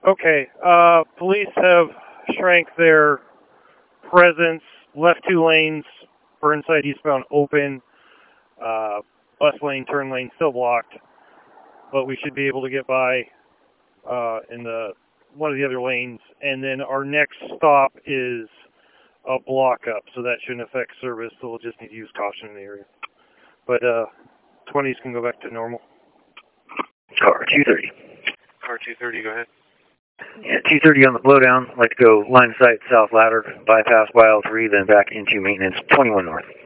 Okay, police have shrank their presence, left 2 lanes, Burnside eastbound open, bus lane, turn lane still blocked, but we should be able to get by in one of the other lanes. And then our next stop is a block up, so that shouldn't affect service, so we'll just need to use caution in the area. But 20s can go back to normal. Car 230. Car 230, go ahead. Yeah, 230 on the blowdown. Like to go line of sight, south ladder, bypass YL3, then back into maintenance, 21 north.